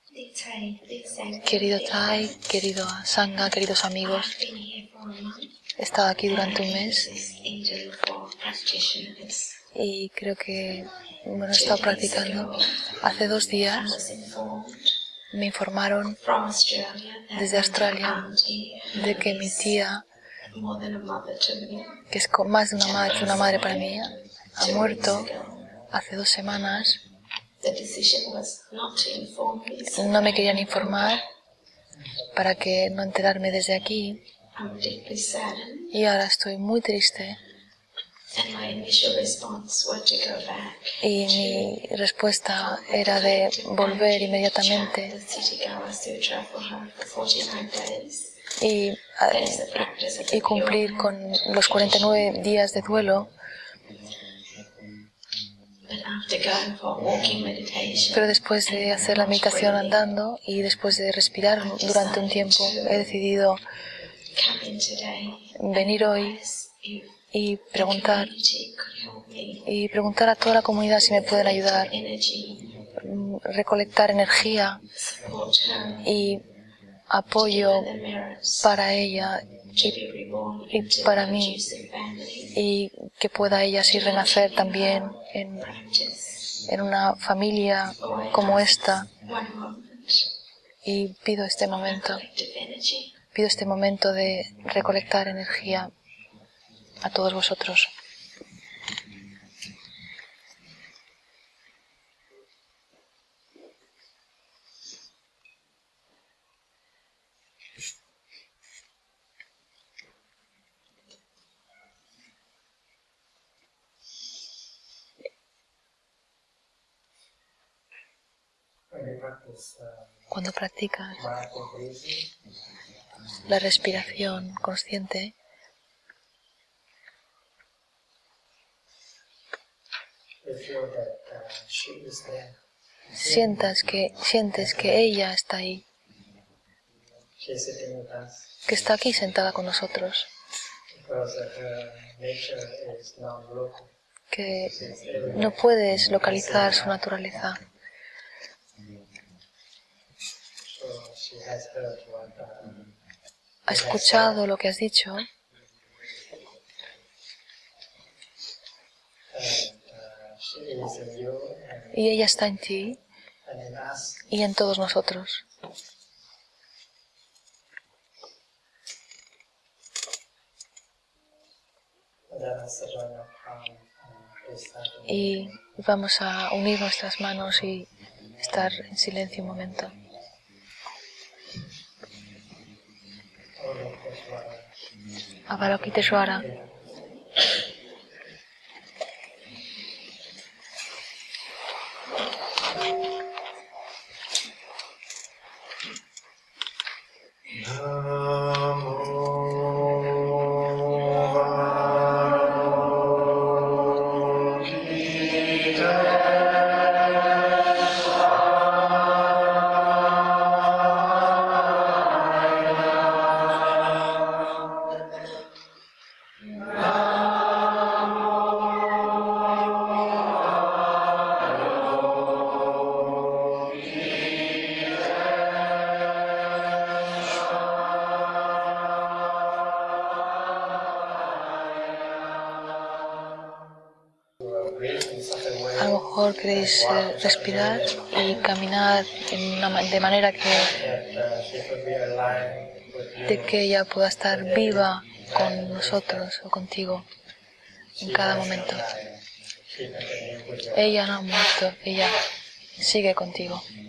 Querido Thai, querido Sangha, queridos amigos, he estado aquí durante un mes y creo que he estado practicando. Hace 2 días me informaron desde Australia de que mi tía, que es más de una madre para mí, ha muerto hace 2 semanas. No me querían informar para que no enterarme desde aquí, y ahora estoy muy triste. Y mi respuesta era de volver inmediatamente y cumplir con los 49 días de duelo. Pero después de hacer la meditación andando y después de respirar durante un tiempo, he decidido venir hoy y preguntar a toda la comunidad si me pueden ayudar, recolectar energía y apoyo para ella y para mí, y que pueda ella así renacer también en una familia como esta. Y pido este momento de recolectar energía a todos vosotros. Cuando practicas la respiración consciente, sientes que ella está ahí, que está aquí sentada con nosotros, que no puedes localizar su naturaleza. Ha escuchado lo que has dicho y ella está en ti y en todos nosotros. Y vamos a unir nuestras manos y estar en silencio un momento. Avalokiteshvara. A lo mejor queréis respirar y caminar de manera de que ella pueda estar viva con nosotros o contigo en cada momento. Ella no ha muerto, ella sigue contigo.